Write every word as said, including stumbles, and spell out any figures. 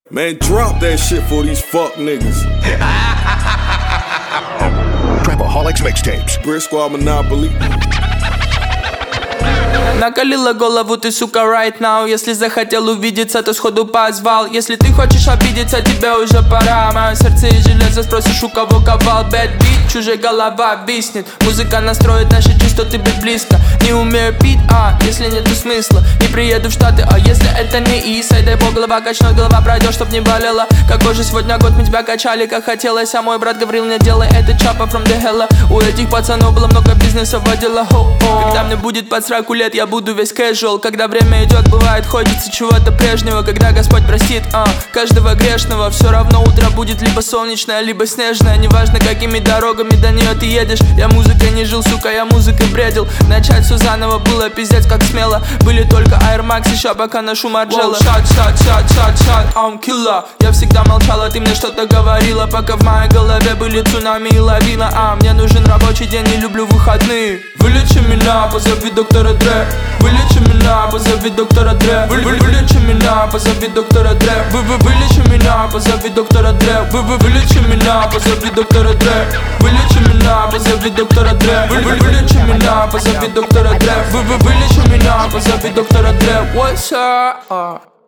Man, drop that shit for these fuck niggas. Trapaholics Mixtapes. Brick Squad Monopoly. Накалила голову ты, сука, right now. Если захотел увидеться, то сходу позвал. Если ты хочешь обидеться, тебе уже пора. Мое сердце из железа, спросишь, у кого ковал. Bad beat, чужая голова виснет. Музыка настроит наши частоты быть близко. Не умею пить, а если нету смысла. Не приеду в Штаты, а если это не Исай. Дай бог, голова качнет, голова пройдет, чтоб не болела. Какой же сегодня год, мы тебя качали, как хотелось. А мой брат говорил, не делай это, чапа from the hell. У этих пацанов было много бизнеса, водила хо-хо. Когда мне будет под сраку лет, я буду весь casual. Когда время идет, бывает, хочется чего-то прежнего. Когда Господь простит а, каждого грешного. Все равно утро будет либо солнечное, либо снежное. Неважно, какими дорогами до нее ты едешь. Я музыкой не жил, сука, я музыкой бредил. Начать все заново было пиздец как смело. Были только Air Max, еще пока ношу Марджелла. Шат, шат, шат, шат, шат, I'm killer. Я всегда молчала, ты мне что-то говорила. Пока в моей голове были цунами и лавина. А мне нужен рабочий день, не люблю выходные. Вылечи меня, позови доктора Дре. Вылечи меня, позови доктора Дре. Вылечи меня, позови доктора Дре. Вылечи меня, позови доктора Дре. Вылечи меня, позови доктора Дре. Вылечи меня, позови доктора Дре. Вылечи меня, позови доктора Дре. Вылечи меня, позови доктора Дре. What's up?